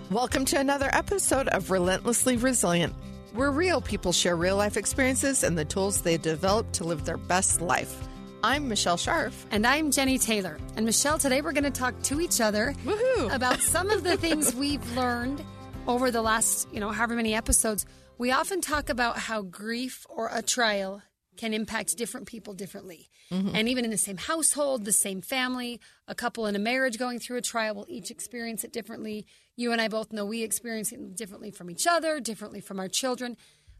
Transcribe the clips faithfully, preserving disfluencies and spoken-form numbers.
Welcome to another episode of Relentlessly Resilient, where real people share real-life experiences and the tools they develop to live their best life. I'm Michelle Scharf. And I'm Jenny Taylor. And Michelle, today we're going to talk to each other Woohoo! about some of the things we've learned over the last, you know, however many episodes. We often talk about how grief or a trial can impact different people differently. Mm-hmm. And even in the same household, the same family, a couple in a marriage going through a trial will each experience it differently. You and I both know we experience it differently from each other, differently from our children.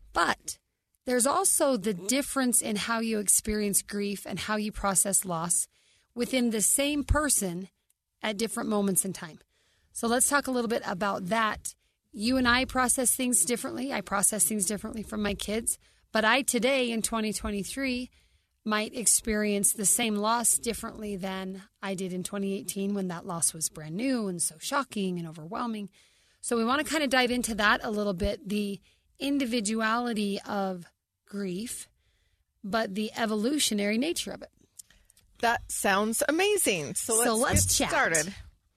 But there's also the difference in how you experience grief and how you process loss within the same person at different moments in time. So let's talk a little bit about that. You and I process things differently. I process things differently from my kids. But I today in twenty twenty-three might experience the same loss differently than I did in twenty eighteen when that loss was brand new and so shocking and overwhelming. So we want to kind of dive into that a little bit, the individuality of grief, but the evolutionary nature of it. That sounds amazing. So let's, so let's get chat. started.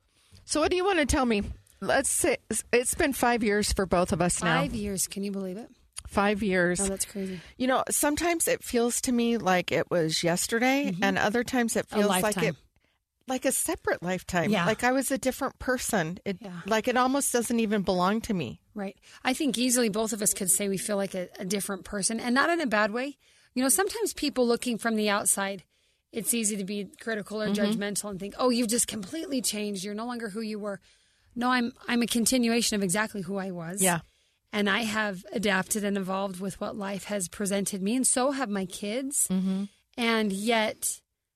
So what do you want to tell me? Let's say it's been five years for both of us now. Five years. Can you believe it? Five years. Oh, that's crazy. You know, sometimes it feels to me like it was yesterday, mm-hmm. and other times it feels like it, like a separate lifetime. Yeah. Like I was a different person. It, yeah. Like it almost doesn't even belong to me. Right. I think easily both of us could say we feel like a, a different person, and not in a bad way. You know, sometimes people looking from the outside, it's easy to be critical or mm-hmm. judgmental and think, oh, you've just completely changed. You're no longer who you were. No, I'm I'm a continuation of exactly who I was. Yeah. And I have adapted and evolved with what life has presented me, and so have my kids. Mm-hmm. And yet,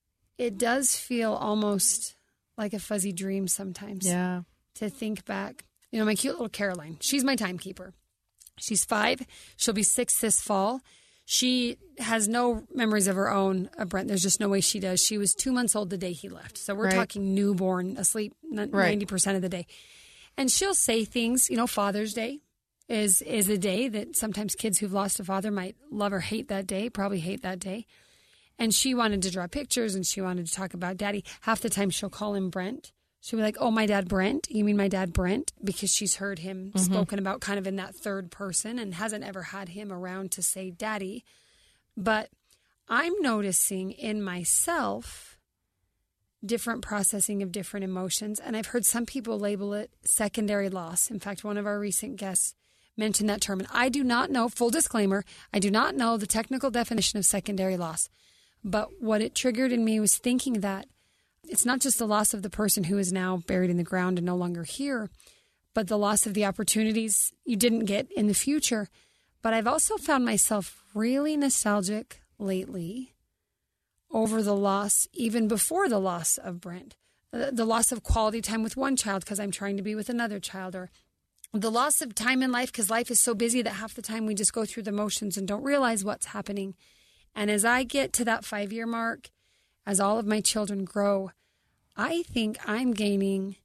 it does feel almost like a fuzzy dream sometimes. Yeah. To think back. You know, my cute little Caroline, she's my timekeeper. She's five. She'll be six this fall. She has no memories of her own of Brent. There's just no way she does. She was two months old the day he left. So we're right. talking newborn, asleep ninety percent right. of the day. And she'll say things, you know, Father's Day is is a day that sometimes kids who've lost a father might love or hate that day, probably hate that day. And she wanted to draw pictures and she wanted to talk about Daddy. Half the time she'll call him Brent. She'll be like, oh, my dad Brent? You mean my dad Brent? Because she's heard him mm-hmm. spoken about kind of in that third person and hasn't ever had him around to say Daddy. But I'm noticing in myself different processing of different emotions. And I've heard some people label it secondary loss. In fact, one of our recent guests mentioned that term. And I do not know, full disclaimer, I do not know the technical definition of secondary loss. But what it triggered in me was thinking that it's not just the loss of the person who is now buried in the ground and no longer here, but the loss of the opportunities you didn't get in the future. But I've also found myself really nostalgic lately over the loss, even before the loss of Brent, the, the loss of quality time with one child because I'm trying to be with another child, or the loss of time in life because life is so busy that half the time we just go through the motions and don't realize what's happening. And as I get to that five-year mark, as all of my children grow, I think I'm gaining,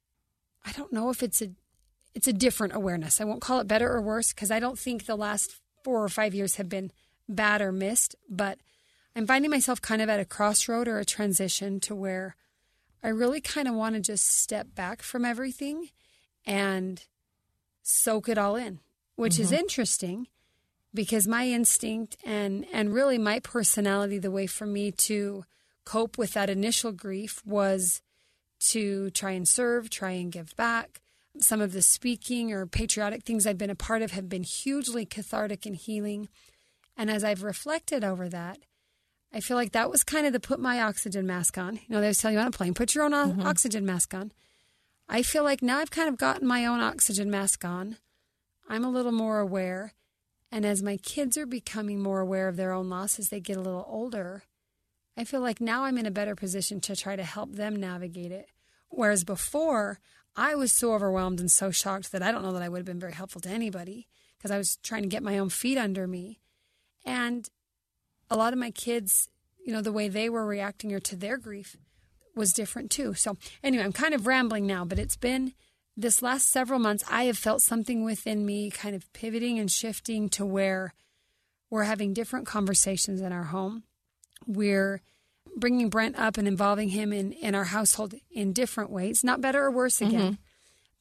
I don't know if it's a it's a different awareness. I won't call it better or worse because I don't think the last four or five years have been bad or missed, but I'm finding myself kind of at a crossroad or a transition to where I really kind of want to just step back from everything and soak it all in, which mm-hmm. is interesting because my instinct and, and really my personality, the way for me to cope with that initial grief was to try and serve, try and give back. Some of the speaking or patriotic things I've been a part of have been hugely cathartic and healing. And as I've reflected over that, I feel like that was kind of the put my oxygen mask on. You know, they always tell you on a plane, put your own mm-hmm. oxygen mask on. I feel like now I've kind of gotten my own oxygen mask on. I'm a little more aware. And as my kids are becoming more aware of their own loss as they get a little older, I feel like now I'm in a better position to try to help them navigate it. Whereas before, I was so overwhelmed and so shocked that I don't know that I would have been very helpful to anybody because I was trying to get my own feet under me. And a lot of my kids, you know, the way they were reacting or to their grief was different too. So anyway, I'm kind of rambling now, but it's been this last several months, I have felt something within me kind of pivoting and shifting to where we're having different conversations in our home. We're bringing Brent up and involving him in, in our household in different ways, not better or worse again. Mm-hmm.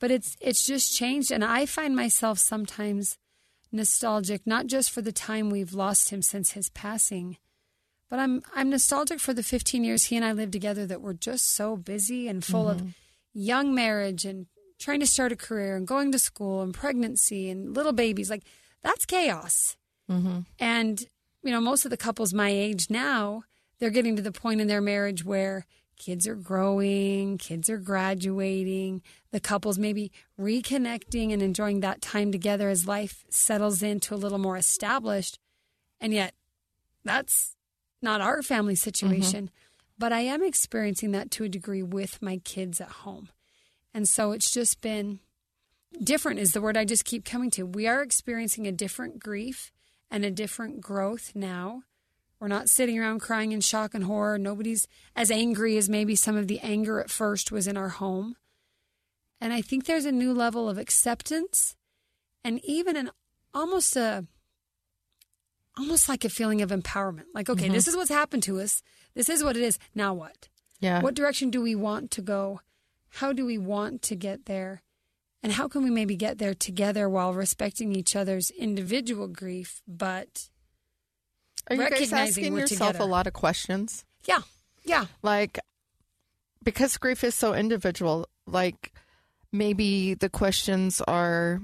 But it's it's just changed. And I find myself sometimes nostalgic, not just for the time we've lost him since his passing, but I'm I'm nostalgic for the fifteen years he and I lived together that were just so busy and full mm-hmm. of young marriage and trying to start a career and going to school and pregnancy and little babies. Like, that's chaos. Mm-hmm. And, you know, most of the couples my age now, they're getting to the point in their marriage where kids are growing, kids are graduating, the couple's maybe reconnecting and enjoying that time together as life settles into a little more established. And yet, that's not our family situation. Mm-hmm. But I am experiencing that to a degree with my kids at home. And so it's just been different is the word I just keep coming to. We are experiencing a different grief and a different growth now. We're not sitting around crying in shock and horror. Nobody's as angry as maybe some of the anger at first was in our home. And I think there's a new level of acceptance and even an almost a almost like a feeling of empowerment. Like, okay, mm-hmm. this is what's happened to us. This is what it is. Now what? Yeah. What direction do we want to go? How do we want to get there? And how can we maybe get there together while respecting each other's individual grief, but Are you recognizing guys asking we're yourself together? a lot of questions? Yeah. Yeah. Like, because grief is so individual, like maybe the questions are,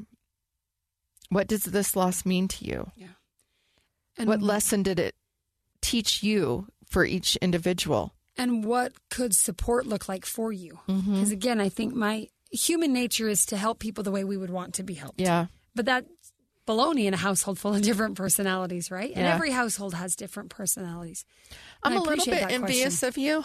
what does this loss mean to you? Yeah. And what lesson did it teach you for each individual? And what could support look like for you? Because Mm-hmm. again, I think my human nature is to help people the way we would want to be helped. Yeah. But that's baloney in a household full of different personalities, right? And Yeah. every household has different personalities. I'm And I a little appreciate bit that envious question. of you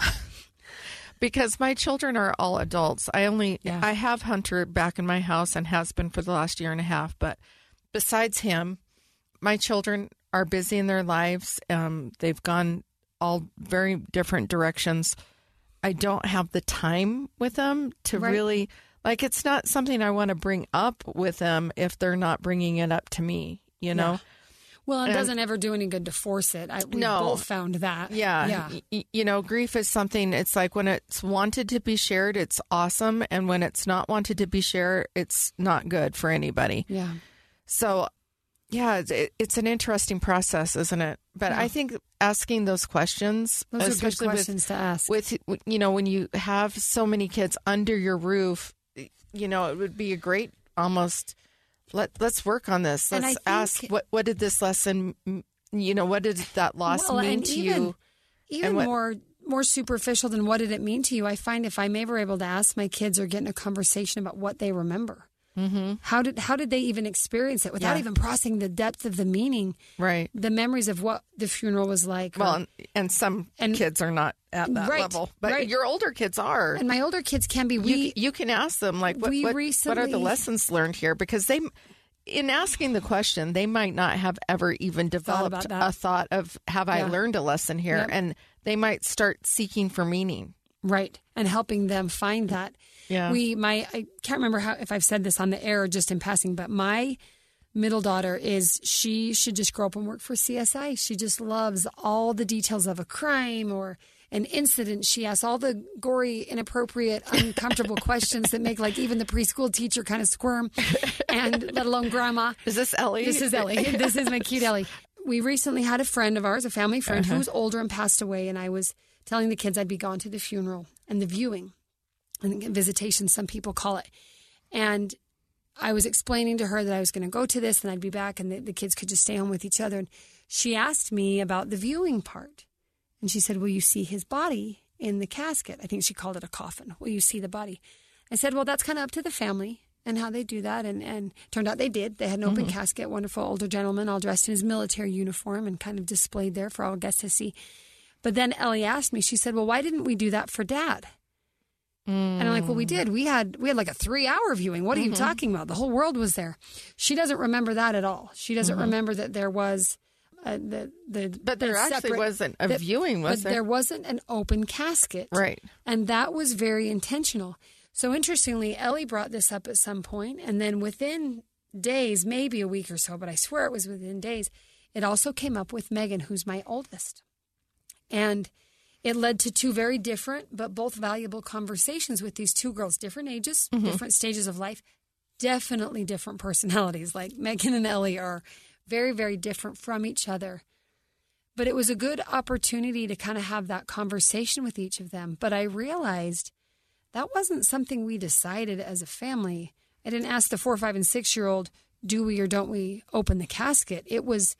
because my children are all adults. I only, Yeah. I have Hunter back in my house and has been for the last year and a half. But besides him, my children are busy in their lives. Um, they've gone all very different directions. I don't have the time with them to Right. really, like, it's not something I want to bring up with them if they're not bringing it up to me, you know? Yeah. Well, it And- doesn't ever do any good to force it. I, we No. both found that. Yeah. Yeah. Y- y- you know, grief is something, it's like when it's wanted to be shared, it's awesome. And when it's not wanted to be shared, it's not good for anybody. Yeah. So, yeah, it, it's an interesting process, isn't it? But Yeah. I think asking those questions, Those are good especially questions to ask. with, with, you know, when you have so many kids under your roof, you know, it would be a great almost, let, let's work on this. And I Let's think- ask, what, what did this lesson, you know, what did that loss Well, mean and to even- you? Even what- more more superficial than what did it mean to you, I find if I'm ever able to ask my kids or get in a conversation about what they remember. Mm-hmm. How did how did they even experience it without Yeah. even processing the depth of the meaning, Right. the memories of what the funeral was like? Well, or- and, and some And- kids are not at that Right, level, but right. your older kids are. and my older kids can be. you, We you can ask them, like, what, we what, what are the recently- lessons learned here? Because they, in asking the question, they might not have ever even developed about that. a thought of, have I Yeah. learned a lesson here? Yep. And they might start seeking for meaning. Right. And helping them find that. Yeah. We, my, I can't remember how, if I've said this on the air or just in passing, but my middle daughter is, she should just grow up and work for C S I. She just loves all the details of a crime or an incident. She asks all the gory, inappropriate, uncomfortable questions that make like even the preschool teacher kind of squirm, and let alone grandma. Is this Ellie? This is Ellie. This is my cute Ellie. We recently had a friend of ours, a family friend, Uh-huh. who was older and passed away, and I was telling the kids I'd be gone to the funeral and the viewing, and visitation, some people call it. And I was explaining to her that I was going to go to this and I'd be back, and the, the kids could just stay home with each other. And she asked me about the viewing part. And she said, will you see his body in the casket? I think she called it a coffin. Will you see the body? I said, well, that's kind of up to the family and how they do that. And, and turned out they did. They had an open mm-hmm. casket, wonderful older gentleman, all dressed in his military uniform and kind of displayed there for all guests to see. But then Ellie asked me, she said, well, why didn't we do that for Dad? Mm. And I'm like, well, we did. We had we had like a three hour viewing. What are mm-hmm. you talking about? The whole world was there. She doesn't remember that at all. She doesn't mm-hmm. remember that there was uh, the the. But there the actually separate, wasn't a that, viewing, was but there? There wasn't an open casket, right? And that was very intentional. So interestingly, Ellie brought this up at some point, and then within days, maybe a week or so, but I swear it was within days, it also came up with Megan, who's my oldest, and it led to two very different but both valuable conversations with these two girls, different ages, mm-hmm. different stages of life, definitely different personalities. Like Megan and Ellie are very, very different from each other. But it was a good opportunity to kind of have that conversation with each of them. But I realized that wasn't something we decided as a family. I didn't ask the four, five, and six-year-old, do we or don't we open the casket? It was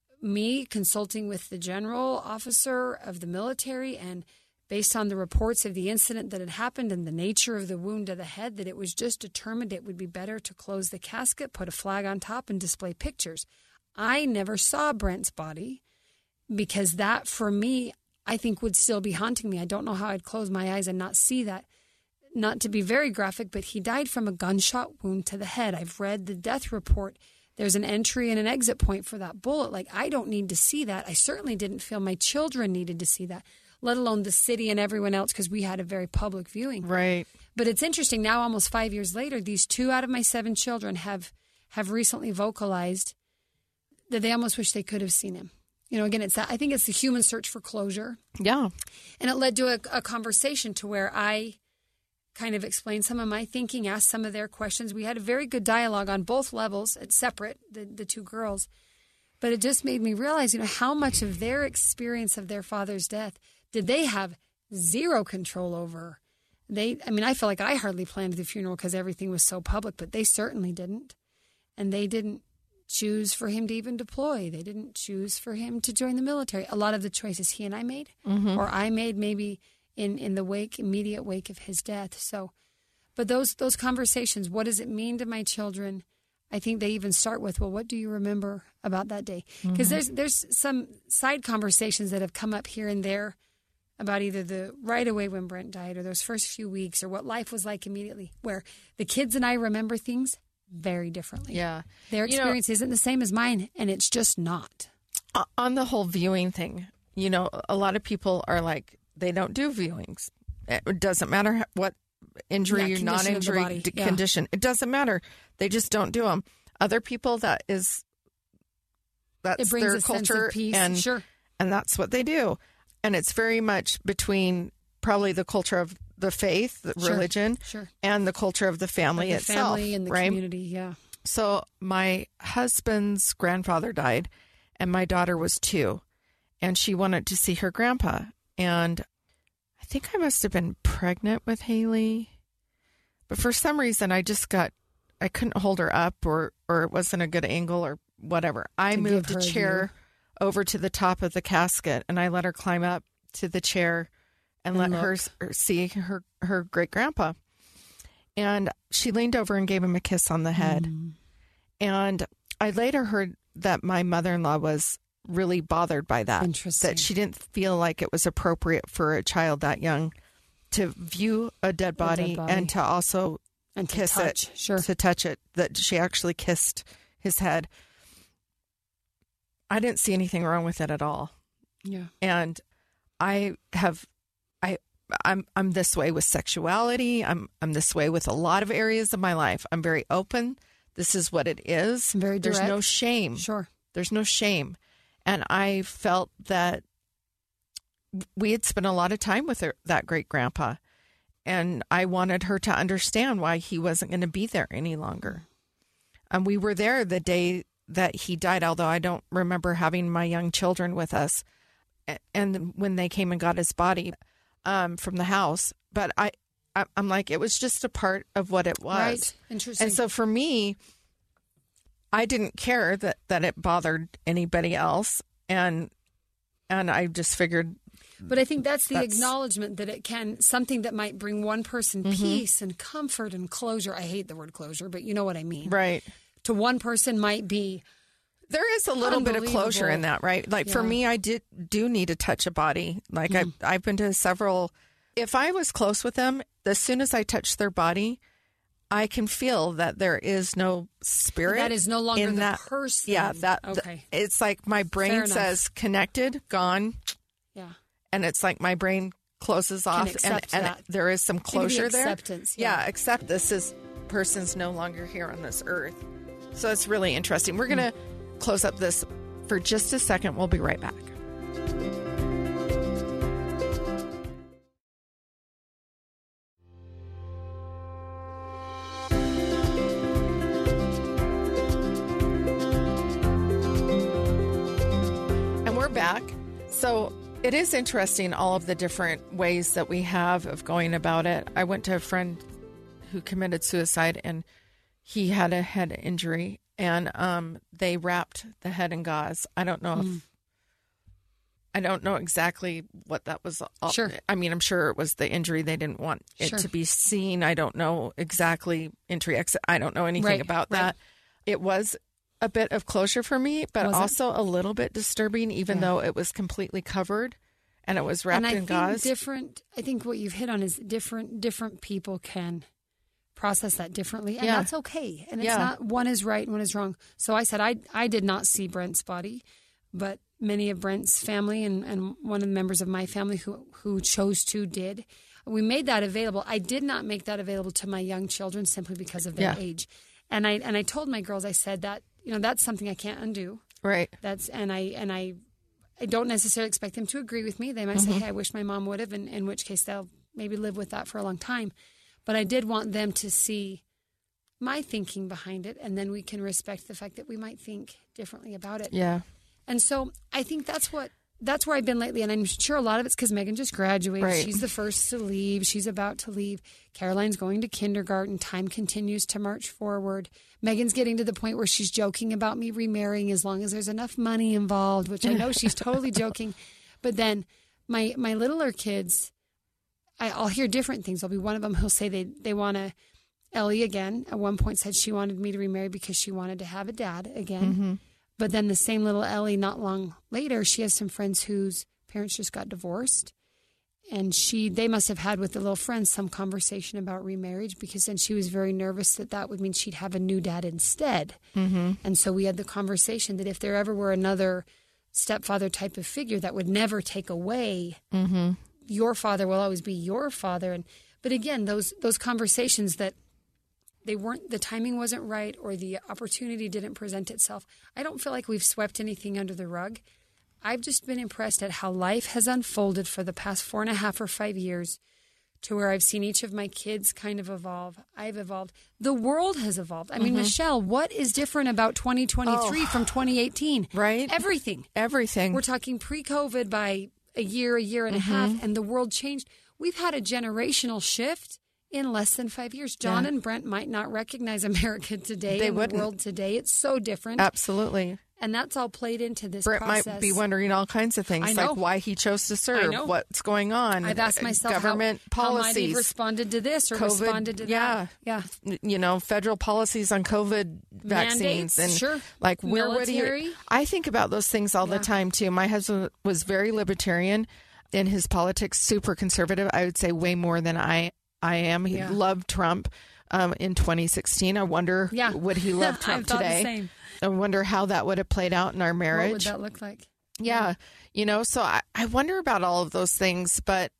me consulting with the general officer of the military, and based on the reports of the incident that had happened and the nature of the wound to the head, that it was just determined it would be better to close the casket, put a flag on top, and display pictures. I never saw Brent's body because that, for me, I think would still be haunting me. I don't know how I'd close my eyes and not see that. Not to be very graphic, but he died from a gunshot wound to the head. I've read the death report. There's an entry and an exit point for that bullet. Like, I don't need to see that. I certainly didn't feel my children needed to see that, let alone the city and everyone else, because we had a very public viewing. Right. But it's interesting. Now, almost five years later, these two out of my seven children have, have recently vocalized that they almost wish they could have seen him. You know, again, it's that, I think it's the human search for closure. Yeah. And it led to a, a conversation to where I kind of explained some of my thinking, asked some of their questions. We had a very good dialogue on both levels. It's separate, the, the two girls. But it just made me realize, you know, how much of their experience of their father's death did they have zero control over? They, I mean, I feel like I hardly planned the funeral because everything was so public, but they certainly didn't. And they didn't choose for him to even deploy. They didn't choose for him to join the military. A lot of the choices he and I made, mm-hmm. or I made maybe in, in the wake, immediate wake of his death. So, but those those conversations, what does it mean to my children? I think they even start with, well, what do you remember about that day? Because mm-hmm. there's there's some side conversations that have come up here and there about either the right away when Brent died or those first few weeks or what life was like immediately, where the kids and I remember things very differently. Yeah. Their experience you know, isn't the same as mine, and it's just not. On the whole viewing thing, you know, a lot of people are like, they don't do viewings. It doesn't matter what injury, yeah, non-injury d- yeah. condition. It doesn't matter. They just don't do them. Other people, that is, that's it brings their a culture, sense of peace. and sure. and that's what they do. And it's very much between probably the culture of the faith, the sure. religion, sure. and the culture of the family the itself. Family and the right? community, yeah. So my husband's grandfather died, and my daughter was two, and she wanted to see her grandpa. And I think I must have been pregnant with Haley, but for some reason I just got, I couldn't hold her up, or, or it wasn't a good angle or whatever. I to moved the chair view. over to the top of the casket, and I let her climb up to the chair and, and let look. her see her, her great grandpa. And she leaned over and gave him a kiss on the head. Mm. And I later heard that my mother-in-law was really bothered by that. Interesting. That she didn't feel like it was appropriate for a child that young to view a dead body, a dead body. and to also and to kiss touch. it, sure. to touch it, that she actually kissed his head. I didn't see anything wrong with it at all. Yeah. And I have, I, I'm, I'm this way with sexuality. I'm, I'm this way with a lot of areas of my life. I'm very open. This is what it is. Very direct. There's no shame. Sure. There's no shame. And I felt that we had spent a lot of time with her, that great grandpa. And I wanted her to understand why he wasn't going to be there any longer. And we were there the day that he died, although I don't remember having my young children with us. And when they came and got his body um, from the house. But I, I, I'm like, it was just a part of what it was. Right. Interesting. And so for me, I didn't care that, that it bothered anybody else. And and I just figured. But I think that's the that's, acknowledgement that it can, something that might bring one person mm-hmm. peace and comfort and closure. I hate the word closure, but you know what I mean. Right. To one person might be. There is a little bit of closure in that, right? Like yeah. for me, I did do need to touch a body. Like mm. I, I've been to several. If I was close with them, as soon as I touch their body, I can feel that there is no spirit. That is no longer in the that person. Yeah, that okay. The, it's like my brain says connected, gone. Yeah, and it's like my brain closes off, and, and there is some closure the there. Acceptance. Yeah. yeah, accept this is person's no longer here on this earth. So it's really interesting. We're gonna mm. close up this for just a second. We'll be right back. So it is interesting, all of the different ways that we have of going about it. I went to a friend who committed suicide, and he had a head injury, and um, they wrapped the head in gauze. I don't know mm. if I don't know exactly what that was. All, sure. I mean, I'm sure it was the injury. They didn't want it sure. to be seen. I don't know exactly injury exit. I don't know anything right. about right. that. It was a bit of closure for me, but was also it? a little bit disturbing, even yeah. though it was completely covered and it was wrapped and I in think gauze. Different. I think what you've hit on is different. Different people can process that differently, and yeah. that's okay. And it's yeah. not one is right and one is wrong. So I said I I did not see Brent's body, but many of Brent's family and, and one of the members of my family who who chose to did. We made that available. I did not make that available to my young children simply because of their yeah. age. And I and I told my girls, I said that, you know, that's something I can't undo. Right. That's and I and I I don't necessarily expect them to agree with me. They might mm-hmm. say, hey, I wish my mom would have, and in which case they'll maybe live with that for a long time. But I did want them to see my thinking behind it, and then we can respect the fact that we might think differently about it. Yeah. And so I think that's what that's where I've been lately, and I'm sure a lot of it's because Megan just graduated. Right. She's the first to leave. She's about to leave. Caroline's going to kindergarten. Time continues to march forward. Megan's getting to the point where she's joking about me remarrying as long as there's enough money involved, which I know she's totally joking. But then my my littler kids, I, I'll hear different things. There'll be one of them who'll say they, they want to, Ellie again, at one point said she wanted me to remarry because she wanted to have a dad again. Mm-hmm. But then the same little Ellie, not long later, she has some friends whose parents just got divorced. And she, they must have had with the little friends some conversation about remarriage, because then she was very nervous that that would mean she'd have a new dad instead. Mm-hmm. And so we had the conversation that if there ever were another stepfather type of figure that would never take away, mm-hmm. your father will always be your father. And but again, those those conversations that they weren't, the timing wasn't right, or the opportunity didn't present itself. I don't feel like we've swept anything under the rug. I've just been impressed at how life has unfolded for the past four and a half or five years to where I've seen each of my kids kind of evolve. I've evolved. The world has evolved. I mean, mm-hmm. Michelle, what is different about twenty twenty-three oh, from twenty eighteen? Right. Everything. Everything. We're talking pre-COVID by a year, a year and mm-hmm. a half, and the world changed. We've had a generational shift in less than five years. John yeah. and Brent might not recognize America today. They and wouldn't. The world today. It's so different. Absolutely. And that's all played into this Brent process. might be wondering all kinds of things, like why he chose to serve, what's going on. I've asked myself government how, policies. How might he have responded to this or COVID, responded to yeah, that. Yeah. You know, federal policies on COVID vaccines. Mandates, and sure. Like where Military. would he? I think about those things all yeah. the time too. My husband was very libertarian in his politics, super conservative. I would say way more than I, I am. He yeah. loved Trump. Um, in twenty sixteen, I wonder, yeah. would he love Trump I today? The same. I wonder how that would have played out in our marriage. What would that look like? Yeah. yeah. You know, so I, I wonder about all of those things, but,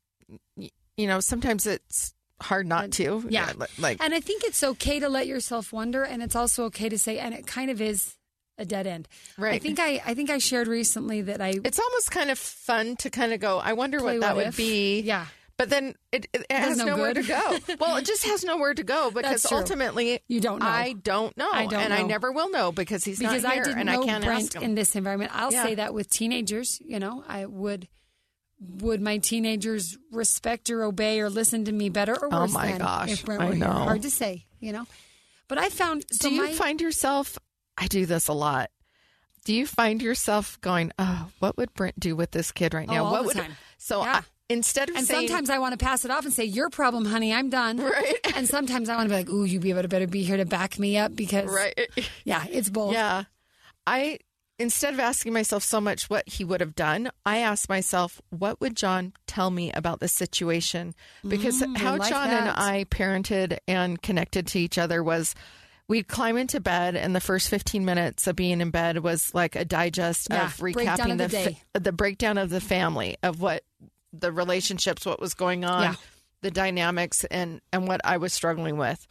you know, sometimes it's hard not to. Yeah. yeah. Like, and I think it's okay to let yourself wonder, and it's also okay to say, and it kind of is a dead end. Right. I think I, I think I shared recently that I... It's almost kind of fun to kind of go, I wonder what that what would if. be. Yeah. But then it, it, it has no nowhere good. to go. Well, it just has nowhere to go because ultimately you don't know. I don't know. I don't and know. I never will know because he's because not here I didn't and know I can't Brent ask him. in this environment. I'll yeah. say that with teenagers, you know, I would would my teenagers respect or obey or listen to me better or worse oh my than gosh, if Brent I were know. here? Hard to say, you know. But I found so Do you my, find yourself I do this a lot. Do you find yourself going, oh, what would Brent do with this kid right now? Oh, all what the would time. So yeah. I, instead of and saying, sometimes I want to pass it off and say, your problem, honey, I'm done. Right. And sometimes I want to be like, ooh, you be able to better be here to back me up because, right. yeah, it's both. Yeah. I, instead of asking myself so much what he would have done, I asked myself, what would John tell me about the situation? Because mm, how like John that. and I parented and connected to each other was we'd climb into bed, and the first fifteen minutes of being in bed was like a digest yeah, of recapping of the, the, day. fa- the breakdown of the family, of what the relationships, what was going on, yeah. the dynamics, and, and what I was struggling with.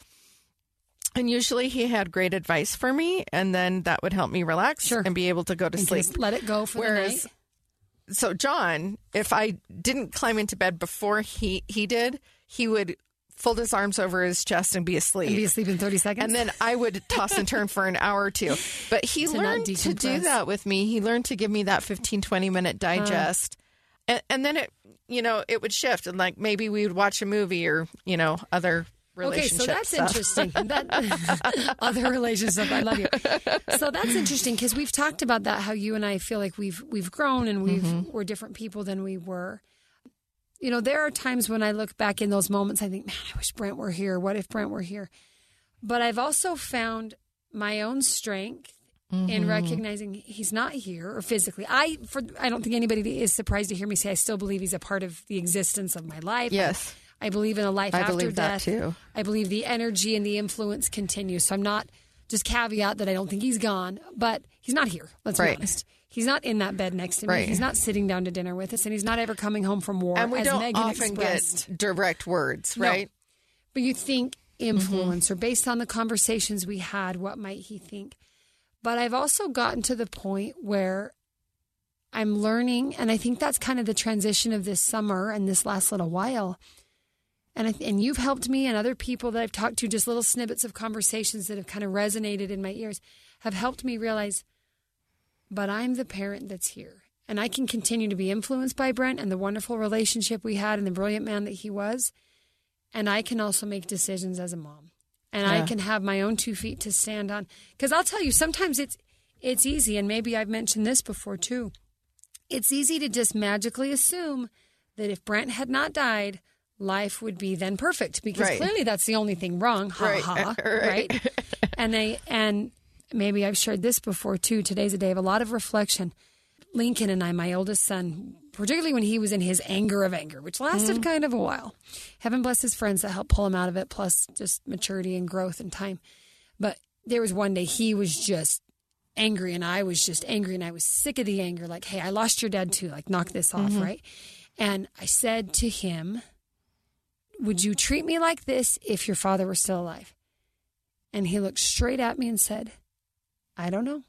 And usually he had great advice for me, and then that would help me relax sure. and be able to go to and sleep. Just let it go for Whereas, the night. So John, if I didn't climb into bed before he, he did, he would fold his arms over his chest and be asleep. And be asleep in thirty seconds. And then I would toss and turn for an hour or two. But he to learned to do that with me. He learned to give me that fifteen, twenty minute digest. Uh, And, and then it, you know, it would shift, and like maybe we would watch a movie or, you know, other relationship Okay, so that's stuff. interesting. That, other relationships, I love you. So that's interesting because we've talked about that. How you and I feel like we've we've grown and we've mm-hmm. we're different people than we were. You know, there are times when I look back in those moments, I think, man, I wish Brent were here. What if Brent were here? But I've also found my own strength mm-hmm. in recognizing he's not here or physically. I for I don't think anybody is surprised to hear me say I still believe he's a part of the existence of my life. Yes. I believe in a life I after believe death. That too. I believe the energy and the influence continue. So I'm not just caveat that I don't think he's gone, but he's not here. Let's right. be honest. He's not in that bed next to me. Right. He's not sitting down to dinner with us, and he's not ever coming home from war. And we as don't Megan often expressed. get direct words, right? No. But you think influence, mm-hmm. or based on the conversations we had, what might he think? But I've also gotten to the point where I'm learning, and I think that's kind of the transition of this summer and this last little while. And I, and you've helped me, and other people that I've talked to, just little snippets of conversations that have kind of resonated in my ears, have helped me realize, but I'm the parent that's here. And I can continue to be influenced by Brent and the wonderful relationship we had and the brilliant man that he was. And I can also make decisions as a mom. And yeah. I can have my own two feet to stand on. Because I'll tell you, sometimes it's it's easy, and maybe I've mentioned this before too. It's easy to just magically assume that if Brent had not died, life would be then perfect, because right. clearly that's the only thing wrong. Ha right. ha. right. Right. and they and maybe I've shared this before too. Today's a day of a lot of reflection. Lincoln and I, my oldest son, particularly when he was in his anger of anger, which lasted mm-hmm. kind of a while. Heaven bless his friends that helped pull him out of it, plus just maturity and growth and time. But there was one day he was just angry, and I was just angry, and I was sick of the anger. Like, hey, I lost your dad too. Like, knock this off, mm-hmm. right? And I said to him, would you treat me like this if your father were still alive? And he looked straight at me and said, I don't know.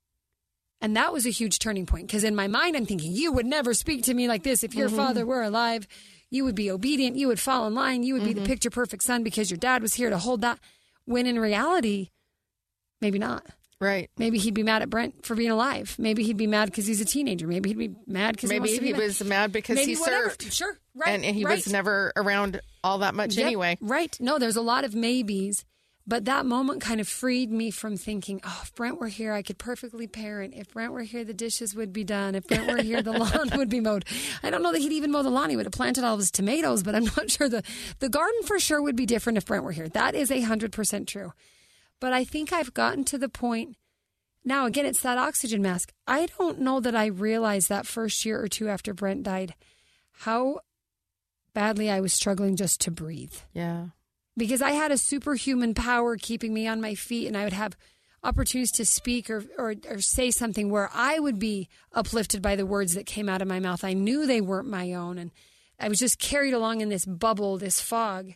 And that was a huge turning point, because in my mind, I'm thinking, you would never speak to me like this. If your mm-hmm. father were alive, you would be obedient. You would fall in line. You would mm-hmm. be the picture perfect son because your dad was here to hold that. When in reality, maybe not. Right. Maybe he'd be mad at Brent for being alive. Maybe he'd be mad because he's a teenager. Maybe he'd be mad because maybe he, he mad. was mad because maybe he whatever. served. Sure. Right. And, and he right. was never around all that much yep, anyway. Right. No, there's a lot of maybes. But that moment kind of freed me from thinking, oh, if Brent were here, I could perfectly parent. If Brent were here, the dishes would be done. If Brent were here, the lawn would be mowed. I don't know that he'd even mow the lawn. He would have planted all of his tomatoes, but I'm not sure. The, the garden for sure would be different if Brent were here. That is one hundred percent true. But I think I've gotten to the point, now again, it's that oxygen mask. I don't know that I realized that first year or two after Brent died, how badly I was struggling just to breathe. Yeah. Because I had a superhuman power keeping me on my feet, and I would have opportunities to speak or, or or say something where I would be uplifted by the words that came out of my mouth. I knew they weren't my own, and I was just carried along in this bubble, this fog.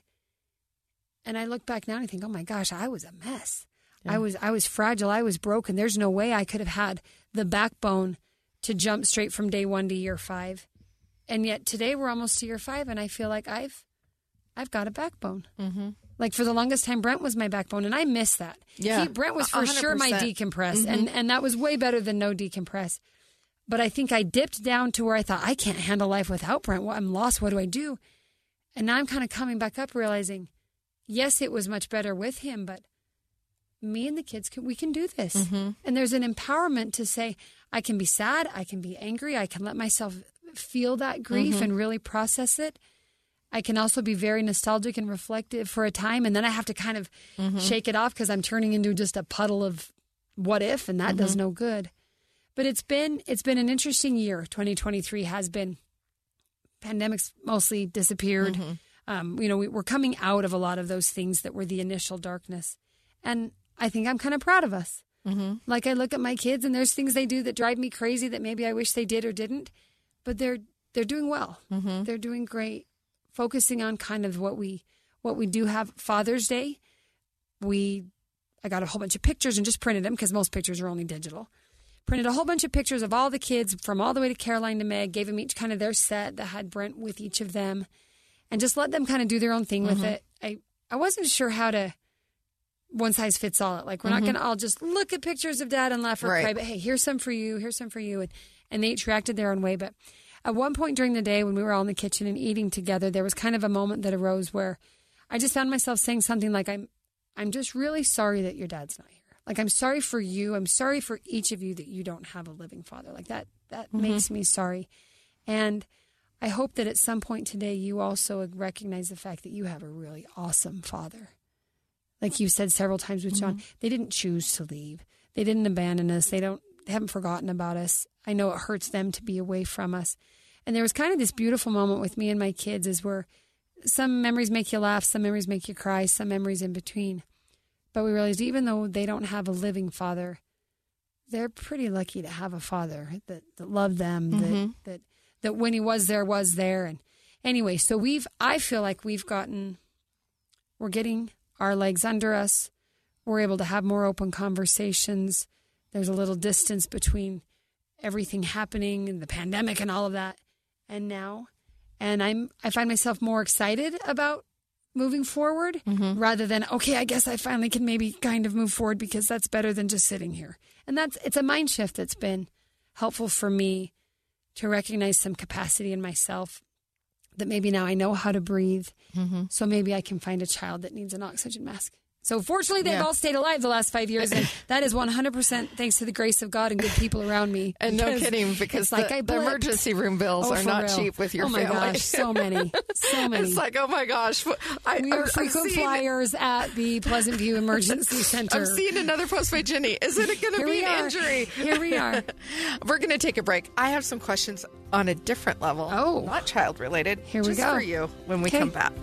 And I look back now and I think, oh my gosh, I was a mess. Yeah. I was I was fragile. I was broken. There's no way I could have had the backbone to jump straight from day one to year five. And yet today we're almost to year five, and I feel like I've I've got a backbone. Mm-hmm. Like for the longest time, Brent was my backbone, and I miss that. Yeah, he, Brent was for one hundred percent. sure my decompress, mm-hmm. and, and that was way better than no decompress. But I think I dipped down to where I thought, I can't handle life without Brent. Well, I'm lost. What do I do? And now I'm kind of coming back up, realizing, yes, it was much better with him, but me and the kids, can, we can do this. Mm-hmm. And there's an empowerment to say, I can be sad, I can be angry, I can let myself feel that grief mm-hmm. and really process it. I can also be very nostalgic and reflective for a time, and then I have to kind of mm-hmm. shake it off because I'm turning into just a puddle of what if, and that mm-hmm. does no good. But it's been it's been an interesting year. twenty twenty-three has been. Pandemics mostly disappeared. Mm-hmm. Um, you know, we, we're coming out of a lot of those things that were the initial darkness, and I think I'm kind of proud of us. Mm-hmm. Like I look at my kids, and there's things they do that drive me crazy that maybe I wish they did or didn't, but they're they're doing well. Mm-hmm. They're doing great. Focusing on kind of what we what we do have. Father's Day, we I got a whole bunch of pictures and just printed them because most pictures are only digital. Printed a whole bunch of pictures of all the kids from all the way to Caroline to Meg, gave them each kind of their set that had Brent with each of them, and just let them kind of do their own thing mm-hmm. with it. I, I wasn't sure how to one size fits all it. Like, we're mm-hmm. not going to all just look at pictures of dad and laugh or right. cry, but hey, here's some for you, here's some for you. And, and they each reacted their own way. But at one point during the day when we were all in the kitchen and eating together, there was kind of a moment that arose where I just found myself saying something like, I'm, I'm just really sorry that your dad's not here. Like, I'm sorry for you. I'm sorry for each of you that you don't have a living father. Like that, that mm-hmm. makes me sorry. And I hope that at some point today, you also recognize the fact that you have a really awesome father. Like you said several times with John, mm-hmm. they didn't choose to leave. They didn't abandon us. They don't, they haven't forgotten about us. I know it hurts them to be away from us. And there was kind of this beautiful moment with me and my kids is where some memories make you laugh, some memories make you cry, some memories in between. But we realized even though they don't have a living father, they're pretty lucky to have a father that, that loved them, mm-hmm. that, that that when he was there, was there. And anyway, so we've, I feel like we've gotten, we're getting our legs under us. We're able to have more open conversations. There's a little distance between everything happening and the pandemic and all of that. And now, and I'm, I find myself more excited about moving forward mm-hmm. rather than, okay, I guess I finally can maybe kind of move forward because that's better than just sitting here. And that's, it's a mind shift that's been helpful for me to recognize some capacity in myself that maybe now I know how to breathe. Mm-hmm. So maybe I can find a child that needs an oxygen mask. So fortunately, they've yeah. all stayed alive the last five years. And that is one hundred percent thanks to the grace of God and good people around me. And no kidding, because the, like the emergency room bills oh, are not real. cheap with your oh my family. Gosh, so many. So many. It's like, oh my gosh. I, we are I'm, frequent I'm seeing, flyers at the Pleasant View Emergency Center. I'm seeing another post by Jenny. Is it going to be an are. injury? Here we are. We're going to take a break. I have some questions on a different level. Oh. Not child related. Here we just go. for you when we okay. come back.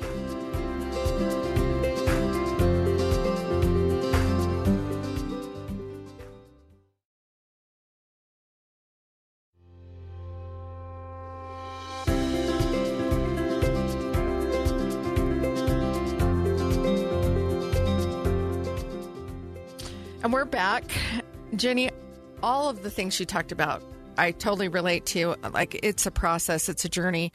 And we're back. Jenny, all of the things you talked about, I totally relate to. Like, it's a process. It's a journey.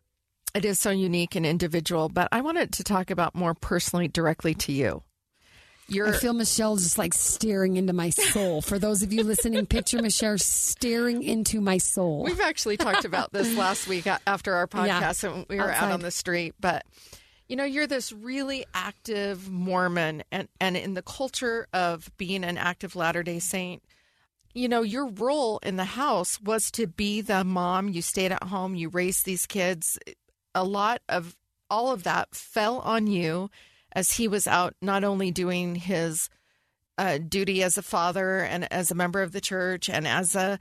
It is so unique and individual. But I wanted to talk about more personally, directly to you. You're... I feel Michelle just like staring into my soul. For those of you listening, picture Michelle staring into my soul. We've actually talked about this last week after our podcast, yeah, and we were outside. Out on the street. But, you know, you're this really active Mormon, and, and in the culture of being an active Latter-day Saint, you know, your role in the house was to be the mom. You stayed at home. You raised these kids. A lot of all of that fell on you as he was out not only doing his uh, duty as a father and as a member of the church and as a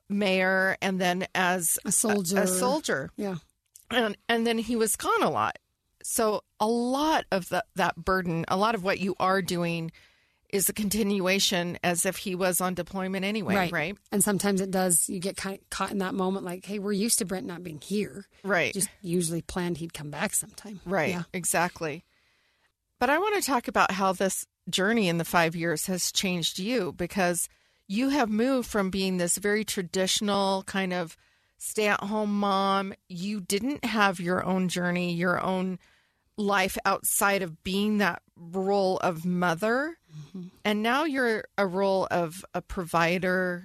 mayor and then as a soldier. A, a soldier. Yeah. And, and then he was gone a lot. So a lot of the, that burden, a lot of what you are doing is a continuation as if he was on deployment anyway, right? right? And sometimes it does, you get kind of caught in that moment like, hey, we're used to Brent not being here. Right. Just usually planned he'd come back sometime. Right, yeah. Exactly. But I want to talk about how this journey in the five years has changed you, because you have moved from being this very traditional kind of stay-at-home mom. You didn't have your own journey, your own life outside of being that role of mother. Mm-hmm. And now you're a role of a provider,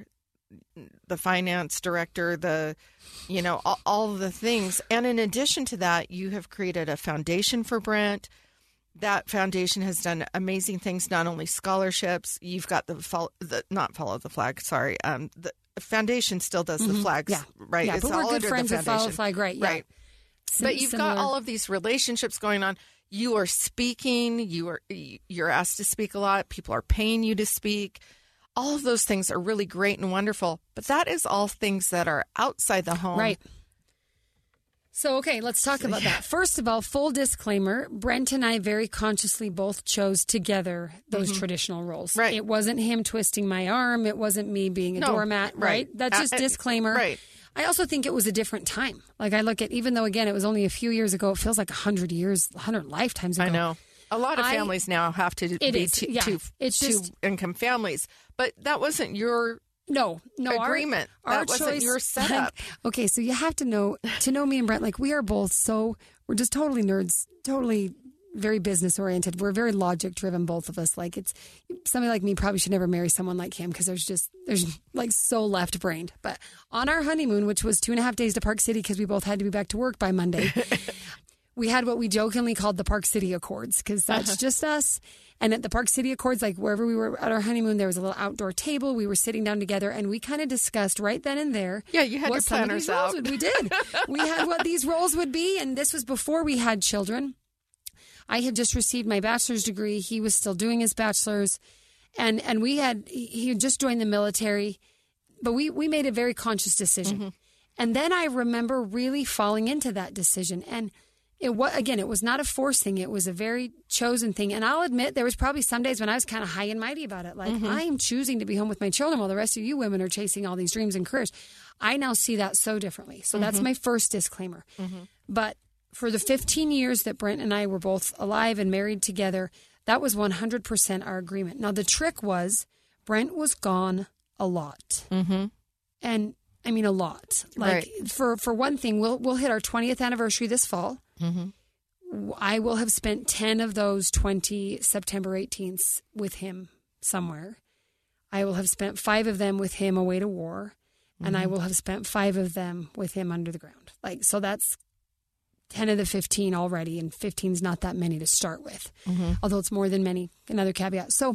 the finance director, the, you know, all, all of the things. And in addition to that, you have created a foundation for Brent. That foundation has done amazing things, not only scholarships. You've got the, follow, the not follow the flag, sorry. Um, the foundation still does mm-hmm. the flags, yeah. right? Yeah, it's but we're all good under friends the with Follow foundation. the Flag, right? Yeah. Right. But you've Similar. got all of these relationships going on. You are speaking. You are you're asked to speak a lot. People are paying you to speak. All of those things are really great and wonderful. But that is all things that are outside the home. Right. So, okay, let's talk about that. First of all, full disclaimer, Brent and I very consciously both chose together those mm-hmm. traditional roles. Right. It wasn't him twisting my arm. It wasn't me being a no, doormat, right? right? That's just uh, disclaimer. Right. I also think it was a different time. Like I look at, even though, again, it was only a few years ago, it feels like one hundred years, one hundred lifetimes ago. I know. A lot of families I, now have to be is, two, yeah, two, it's two just, income families. But that wasn't your no, no agreement. Our, our that wasn't choice, your setup. Like, okay, so you have to know, to know me and Brent, like we are both so, we're just totally nerds, totally very business oriented. We're very logic driven, both of us. Like it's somebody like me probably should never marry someone like him because there's just, there's like so left brained. But on our honeymoon, which was two and a half days to Park City because we both had to be back to work by Monday, we had what we jokingly called the Park City Accords because that's uh-huh. just us. And at the Park City Accords, like wherever we were at our honeymoon, there was a little outdoor table. We were sitting down together and we kind of discussed right then and there. Yeah, you had what your planners out. Would, we did. We had what these roles would be. And this was before we had children. I had just received my bachelor's degree. He was still doing his bachelor's. And and we had, he had just joined the military. But we, we made a very conscious decision. Mm-hmm. And then I remember really falling into that decision. And It was, again, it was not a forced thing. It was a very chosen thing. And I'll admit there was probably some days when I was kind of high and mighty about it. Like, mm-hmm. I am choosing to be home with my children while the rest of you women are chasing all these dreams and careers. I now see that so differently. So mm-hmm. that's my first disclaimer. Mm-hmm. But for the fifteen years that Brent and I were both alive and married together, that was one hundred percent our agreement. Now, the trick was Brent was gone a lot. Mm-hmm. And I mean, a lot. Like right. for, for one thing, we'll, we'll hit our twentieth anniversary this fall. Mm-hmm. I will have spent ten of those twenty September eighteenths with him somewhere. I will have spent five of them with him away to war, mm-hmm. and I will have spent five of them with him under the ground. Like, so that's ten of the fifteen already, and fifteen is not that many to start with, mm-hmm. although it's more than many, another caveat. So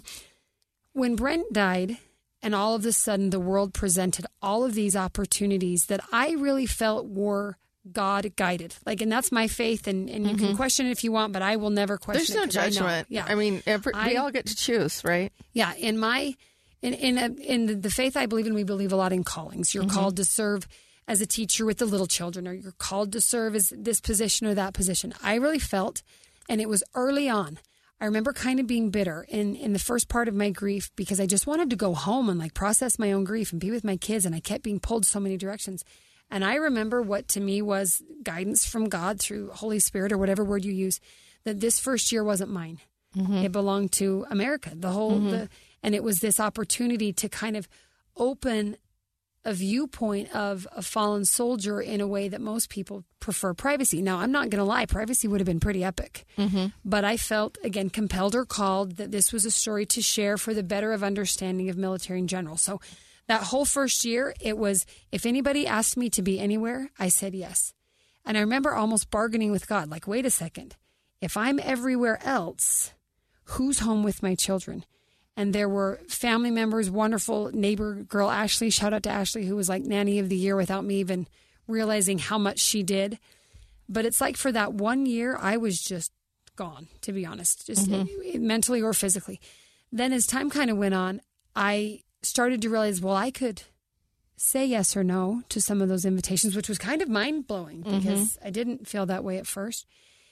when Brent died, and all of a sudden the world presented all of these opportunities that I really felt were God guided. Like, and that's my faith, and, and you mm-hmm. can question it if you want, but I will never question There's it. There's no judgment. I yeah. I mean, every, I, we all get to choose, right? Yeah. In my, in, in, a, in the faith I believe in, we believe a lot in callings. You're mm-hmm. called to serve as a teacher with the little children, or you're called to serve as this position or that position. I really felt, and it was early on, I remember kind of being bitter in, in the first part of my grief because I just wanted to go home and like process my own grief and be with my kids. And I kept being pulled so many directions. And I remember what to me was guidance from God through Holy Spirit or whatever word you use, that this first year wasn't mine. Mm-hmm. It belonged to America, the whole, mm-hmm. the, and it was this opportunity to kind of open a viewpoint of a fallen soldier in a way that most people prefer privacy. Now, I'm not going to lie, privacy would have been pretty epic. Mm-hmm. But I felt, again, compelled or called that this was a story to share for the better of understanding of military in general. So that whole first year, it was, if anybody asked me to be anywhere, I said yes. And I remember almost bargaining with God, like, wait a second. If I'm everywhere else, who's home with my children? And there were family members, wonderful neighbor girl, Ashley, shout out to Ashley, who was like nanny of the year without me even realizing how much she did. But it's like for that one year, I was just gone, to be honest, just mm-hmm. mentally or physically. Then as time kind of went on, I started to realize, well, I could say yes or no to some of those invitations, which was kind of mind-blowing because mm-hmm. I didn't feel that way at first.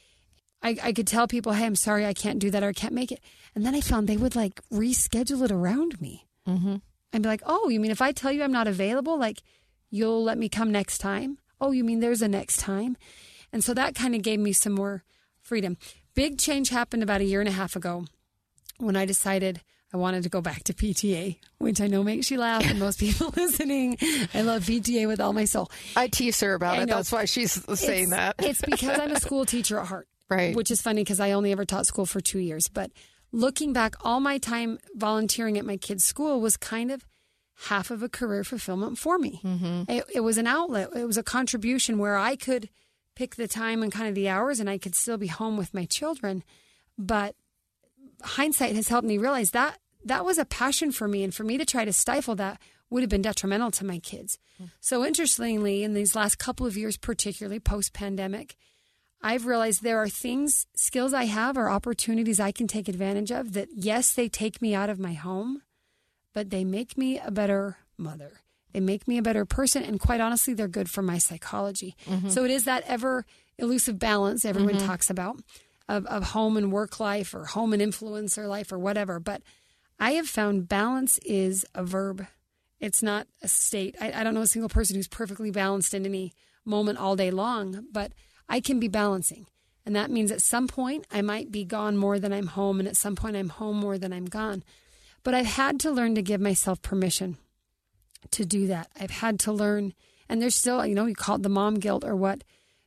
I, I could tell people, hey, I'm sorry, I can't do that or I can't make it. And then I found they would like reschedule it around me. Mm-hmm. I'd be like, oh, you mean if I tell you I'm not available, like you'll let me come next time? Oh, you mean there's a next time? And so that kind of gave me some more freedom. Big change happened about a year and a half ago when I decided I wanted to go back to P T A, which I know makes you laugh, and most people listening, I love P T A with all my soul. I tease her about I it. Know. That's why she's saying it's, that. It's because I'm a school teacher at heart. Right. Which is funny because I only ever taught school for two years. But looking back, all my time volunteering at my kids' school was kind of half of a career fulfillment for me. Mm-hmm. It, it was an outlet. It was a contribution where I could pick the time and kind of the hours and I could still be home with my children. But hindsight has helped me realize that that was a passion for me. And for me to try to stifle that would have been detrimental to my kids. Mm-hmm. So interestingly, in these last couple of years, particularly post-pandemic, I've realized there are things, skills I have or opportunities I can take advantage of that, yes, they take me out of my home, but they make me a better mother. They make me a better person. And quite honestly, they're good for my psychology. Mm-hmm. So it is that ever elusive balance everyone mm-hmm. talks about of, of home and work life or home and influencer life or whatever. But I have found balance is a verb. It's not a state. I, I don't know a single person who's perfectly balanced in any moment all day long, but I can be balancing. And that means at some point I might be gone more than I'm home. And at some point I'm home more than I'm gone. But I've had to learn to give myself permission to do that. I've had to learn, and there's still, you know, you call it the mom guilt or what,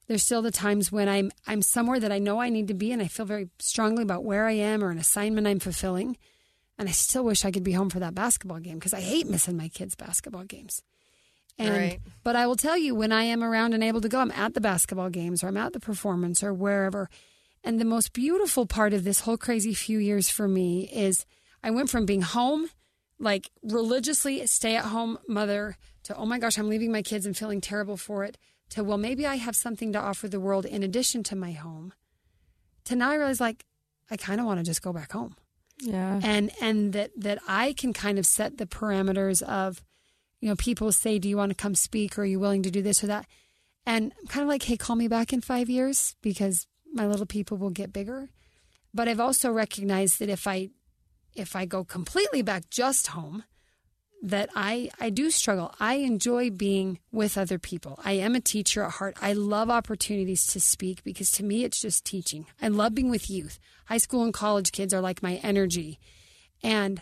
There's still the times when I'm I'm somewhere that I know I need to be and I feel very strongly about where I am or an assignment I'm fulfilling. And I still wish I could be home for that basketball game because I hate missing my kids' basketball games. And, right. But I will tell you, when I am around and able to go, I'm at the basketball games or I'm at the performance or wherever. And the most beautiful part of this whole crazy few years for me is I went from being home, like religiously stay-at-home mother, to, oh my gosh, I'm leaving my kids and feeling terrible for it, to, well, maybe I have something to offer the world in addition to my home, to now I realize, like, I kind of want to just go back home. Yeah. And and that, that I can kind of set the parameters of, you know, people say, do you want to come speak or are you willing to do this or that? And I'm kind of like, hey, call me back in five years because my little people will get bigger. But I've also recognized that if I if I go completely back just home, that I, I do struggle. I enjoy being with other people. I am a teacher at heart. I love opportunities to speak because to me, it's just teaching. I love being with youth. High school and college kids are like my energy. And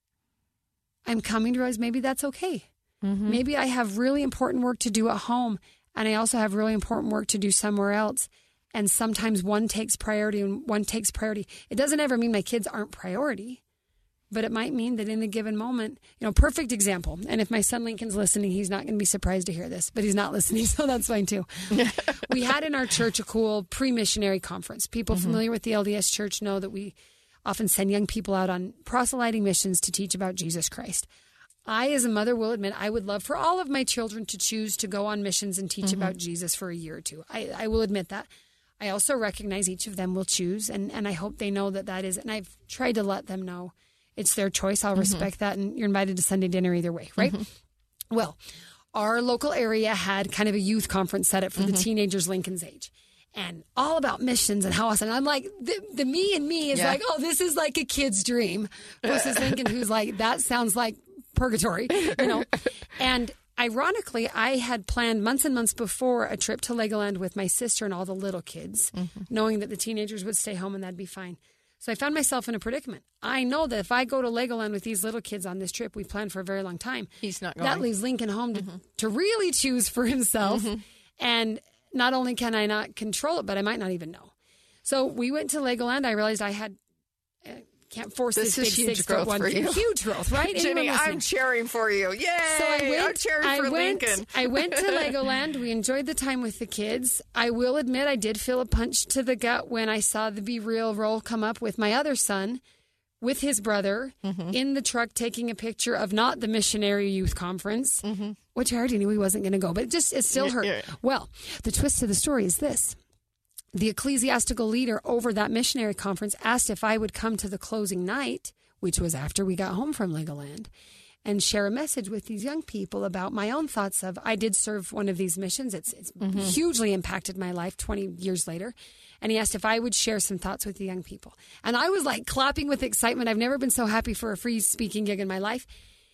I'm coming to realize maybe that's okay. Mm-hmm. Maybe I have really important work to do at home, and I also have really important work to do somewhere else. And sometimes one takes priority and one takes priority. It doesn't ever mean my kids aren't priority. But it might mean that in the given moment, you know, perfect example. And if my son Lincoln's listening, he's not going to be surprised to hear this, but he's not listening, so that's fine too. We had in our church a cool pre-missionary conference. People mm-hmm. familiar with the L D S church know that we often send young people out on proselyting missions to teach about Jesus Christ. I, as a mother, will admit I would love for all of my children to choose to go on missions and teach mm-hmm. about Jesus for a year or two. I, I will admit that. I also recognize each of them will choose, and, and I hope they know that that is, and I've tried to let them know it's their choice. I'll respect mm-hmm. that. And you're invited to Sunday dinner either way, right? Mm-hmm. Well, our local area had kind of a youth conference set up for mm-hmm. the teenagers Lincoln's age. And all about missions and how awesome. I'm like, the, the me and me is yeah. like, oh, this is like a kid's dream. Versus Lincoln, who's like, that sounds like purgatory, you know? And ironically, I had planned months and months before a trip to Legoland with my sister and all the little kids, mm-hmm. knowing that the teenagers would stay home and that'd be fine. So I found myself in a predicament. I know that if I go to Legoland with these little kids on this trip we planned for a very long time, he's not going. That leaves Lincoln home to, mm-hmm. to really choose for himself. Mm-hmm. And not only can I not control it, but I might not even know. So we went to Legoland. I realized I had... Uh, can't force this, this big huge six growth foot one. For you. Huge growth, right? Jenny, I'm cheering for you. Yay! So I went, I'm cheering I for went, Lincoln. I went to Legoland. We enjoyed the time with the kids. I will admit I did feel a punch to the gut when I saw the Be Real roll come up with my other son, with his brother, mm-hmm. in the truck taking a picture of not the missionary youth conference, mm-hmm. which I already knew he wasn't going to go, but it just, it still hurt. Yeah. Well, the twist to the story is this. The ecclesiastical leader over that missionary conference asked if I would come to the closing night, which was after we got home from Legoland, and share a message with these young people about my own thoughts of, I did serve one of these missions. It's, it's mm-hmm. hugely impacted my life twenty years later. And he asked if I would share some thoughts with the young people. And I was like clapping with excitement. I've never been so happy for a free speaking gig in my life.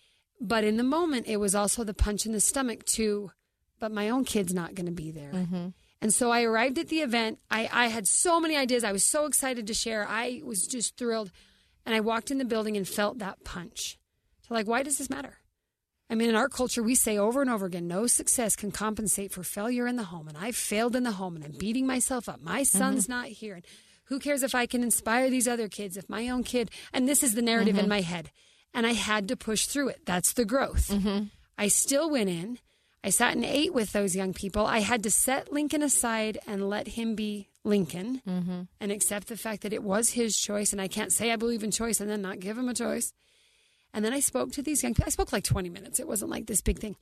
But in the moment, it was also the punch in the stomach to, but my own kid's not going to be there. Mm-hmm. And so I arrived at the event. I, I had so many ideas. I was so excited to share. I was just thrilled. And I walked in the building and felt that punch. So like, why does this matter? I mean, in our culture, we say over and over again, no success can compensate for failure in the home. And I've failed in the home and I'm beating myself up. My son's mm-hmm. not here. And who cares if I can inspire these other kids, if my own kid, and this is the narrative mm-hmm. in my head. And I had to push through it. That's the growth. Mm-hmm. I still went in. I sat and ate with those young people. I had to set Lincoln aside and let him be Lincoln mm-hmm. and accept the fact that it was his choice. And I can't say I believe in choice and then not give him a choice. And then I spoke to these young people. I spoke like twenty minutes. It wasn't like this big thing.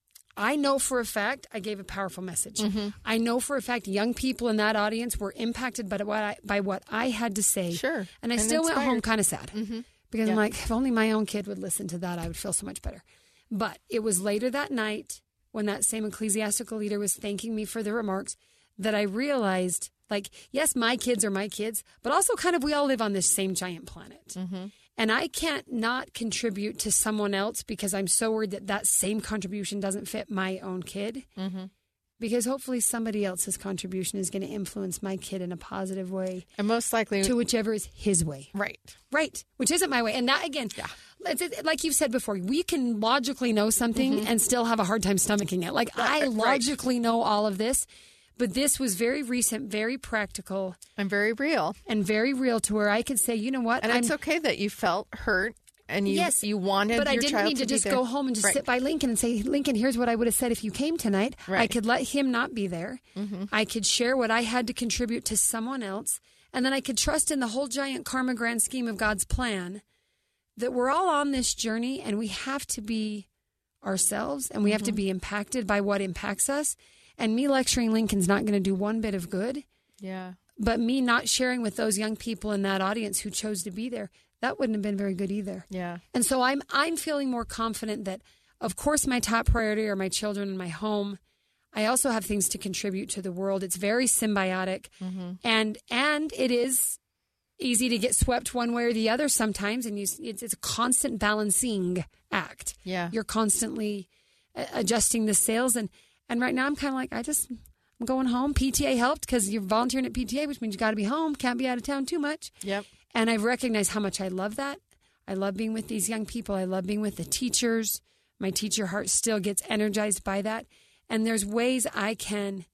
I know for a fact I gave a powerful message. Mm-hmm. I know for a fact young people in that audience were impacted by what I, by what I had to say. Sure. And I and still inspired. Went home kind of sad mm-hmm. because yeah. I'm like, if only my own kid would listen to that, I would feel so much better. But it was later that night, when that same ecclesiastical leader was thanking me for the remarks, that I realized, like, yes, my kids are my kids, but also kind of we all live on this same giant planet. Mm-hmm. And I can't not contribute to someone else because I'm so worried that that same contribution doesn't fit my own kid. Mm-hmm. Because hopefully somebody else's contribution is going to influence my kid in a positive way. And most likely... to whichever is his way. Right. Right. Which isn't my way. And that, again, yeah. it's, like you've said before, we can logically know something mm-hmm. and still have a hard time stomaching it. Like, right. I logically right. know all of this, But this was very recent, very practical. And very real. And very real to where I could say, you know what? And I'm, it's okay that you felt hurt and you, yes, you wanted but your I didn't child need to, to just be go there. home and just Right. sit by Lincoln and say, Lincoln, here's what I would have said if you came tonight. Right. I could let him not be there. Mm-hmm. I could share what I had to contribute to someone else. And then I could trust in the whole giant karma grand scheme of God's plan that we're all on this journey and we have to be ourselves and we mm-hmm. have to be impacted by what impacts us. And me lecturing Lincoln's not going to do one bit of good. Yeah. But me not sharing with those young people in that audience who chose to be there, that wouldn't have been very good either. Yeah. And so I'm I'm feeling more confident that, of course, my top priority are my children and my home. I also have things to contribute to the world. It's very symbiotic. Mm-hmm. And and it is easy to get swept one way or the other sometimes. And you, it's, it's a constant balancing act. Yeah. You're constantly adjusting the sails. And, and right now I'm kind of like, I just... I'm going home. P T A helped because you're volunteering at P T A, which means you got to be home. Can't be out of town too much. Yep. And I've recognized how much I love that. I love being with these young people. I love being with the teachers. My teacher heart still gets energized by that. And there's ways I can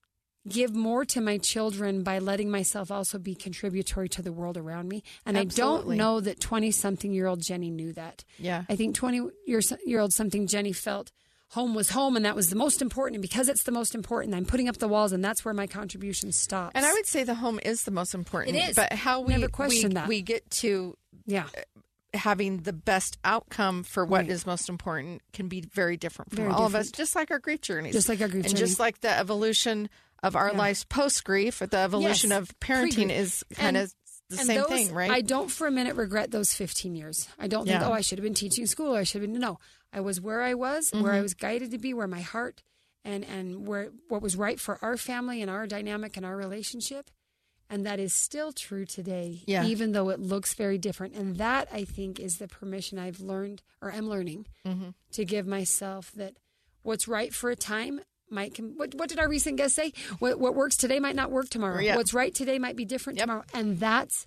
give more to my children by letting myself also be contributory to the world around me. And Absolutely. I don't know that twenty-something-year-old Jenny knew that. Yeah. I think twenty-year-old something Jenny felt home was home, and that was the most important. And because it's the most important, I'm putting up the walls, and that's where my contribution stops. And I would say the home is the most important. It is. But how we, Never question we, that. we get to yeah. having the best outcome for what Right. is most important can be very different from Very all different. of us, just like our grief journeys. Just like our grief and journey. just like the evolution of our Yeah. lives post-grief, the evolution Yes. of parenting Pre-grief. is kind And- of the and same those, thing, right? I don't for a minute regret those fifteen years. I don't think, Yeah. oh, I should have been teaching school or I should have been. No, I was where I was, Mm-hmm. where I was guided to be, where my heart and, and where what was right for our family and our dynamic and our relationship. And that is still true today, Yeah. even though it looks very different. And that, I think, is the permission I've learned or am learning mm-hmm. to give myself, that what's right for a time might, what, what did our recent guest say? What, what works today might not work tomorrow. Yeah. What's right today might be different Yep. tomorrow. And that's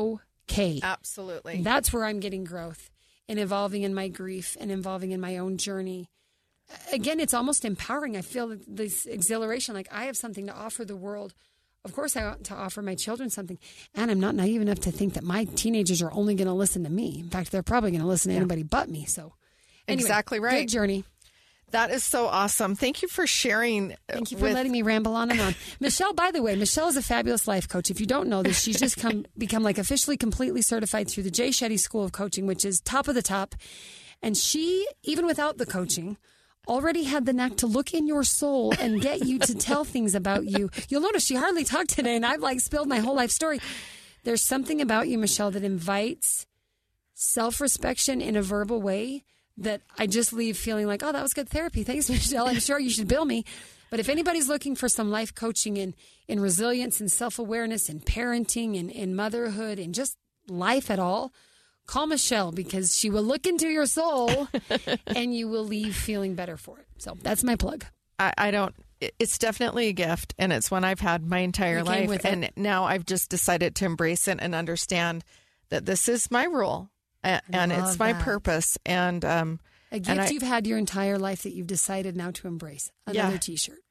okay. Absolutely. That's where I'm getting growth and evolving in my grief and evolving in my own journey. Again, it's almost empowering. I feel this exhilaration, like I have something to offer the world. Of course, I want to offer my children something. And I'm not naive enough to think that my teenagers are only going to listen to me. In fact, they're probably going to listen to Yeah. anybody but me. So anyway, Exactly right. Good journey. That is so awesome. Thank you for sharing. Thank you for with- letting me ramble on and on. Michelle, by the way, Michelle is a fabulous life coach. If you don't know this, she's just come become like officially completely certified through the Jay Shetty School of Coaching, which is top of the top. And she, even without the coaching, already had the knack to look in your soul and get you to tell things about you. You'll notice she hardly talked today, and I've like spilled my whole life story. There's something about you, Michelle, that invites self-respection in a verbal way that I just leave feeling like, oh, that was good therapy. Thanks, Michelle. I'm sure you should bill me. But if anybody's looking for some life coaching in, in resilience and self-awareness and parenting and, and motherhood and just life at all, call Michelle, because she will look into your soul and you will leave feeling better for it. So that's my plug. I, I don't, it's definitely a gift, and it's one I've had my entire You came life. with it. And now I've just decided to embrace it and understand that this is my rule and, and love it's my that. purpose. And, um, A gift and I- you've had your entire life that you've decided now to embrace. Another Yeah. T-shirt.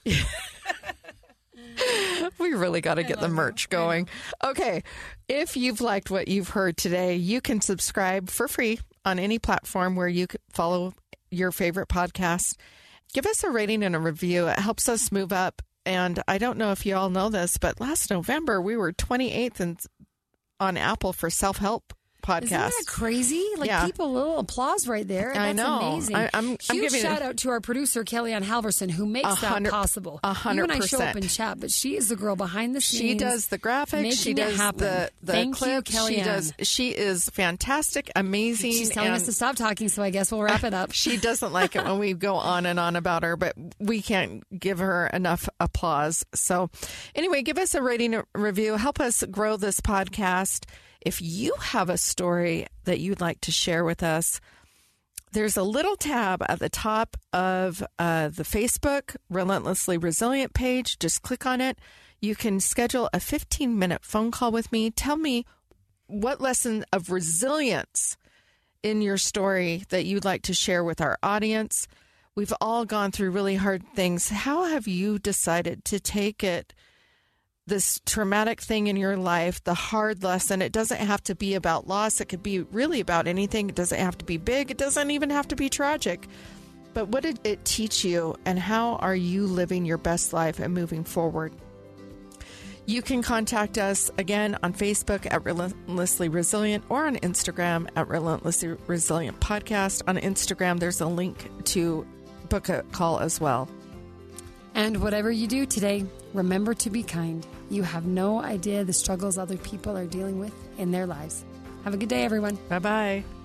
we really got to get the merch going. Okay. If you've liked what you've heard today, you can subscribe for free on any platform where you could follow your favorite podcast. Give us a rating and a review. It helps us move up. And I don't know if you all know this, but last November we were twenty-eighth in, on Apple for self-help podcast. Isn't that crazy? Like Yeah. people, a little applause right there. I That's know. amazing. I- I'm- I'm Huge giving shout it- out to our producer, Kellyanne Halverson, who makes A that hundred- possible. a hundred You and I show up percent. in chat, but she is the girl behind the scenes. She does the graphics. making She it does happen. the the Thank clips. you, she Kellyanne. does. She is fantastic, amazing. She's telling us and to stop talking, so I guess we'll wrap it up. She doesn't like it when we go on and on about her, but we can't give her enough applause. So, anyway, give us a rating and review. Help us grow this podcast. If you have a story that you'd like to share with us, there's a little tab at the top of uh, the Facebook Relentlessly Resilient page. Just click on it. You can schedule a fifteen minute phone call with me. Tell me what lesson of resilience in your story that you'd like to share with our audience. we've all gone through really hard things. How have you decided to take it, this traumatic thing in your life, the hard lesson? It doesn't have to be about loss. It could be really about anything. It doesn't have to be big. It doesn't even have to be tragic. But what did it teach you, and how are you living your best life and moving forward? You can contact us again on Facebook at Relentlessly Resilient or on Instagram at Relentlessly Resilient Podcast. On Instagram, there's a link to book a call as well. And whatever you do today, remember to be kind. You have no idea the struggles other people are dealing with in their lives. Have a good day, everyone. Bye-bye.